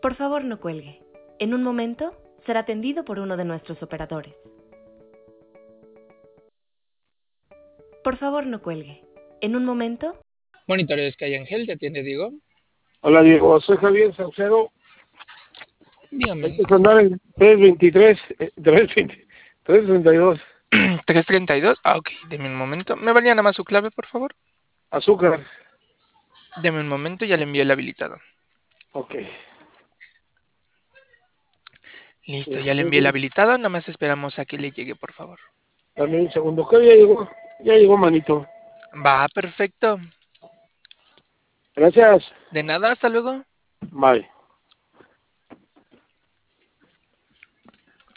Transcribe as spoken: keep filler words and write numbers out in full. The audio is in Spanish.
Por favor, no cuelgue. En un momento será atendido por uno de nuestros operadores. Por favor, no cuelgue. En un momento... Monitores Calle Ángel, ¿te atiende Diego? Hola Diego, soy Javier Saucedo. Dígame. Hay que andar en tres veintitrés, eh, tres veinte, tres treinta y dos. ¿tres treinta y dos? Ah, ok, deme un momento. ¿Me valía nada más su clave, por favor? Azúcar. Deme un momento, ya le envío el habilitado. Ok. Listo, ya le envié el habilitado, nada más esperamos a que le llegue, por favor. Dame un segundo, que ya llegó, ya llegó manito. Va, perfecto. Gracias. De nada, hasta luego. Bye.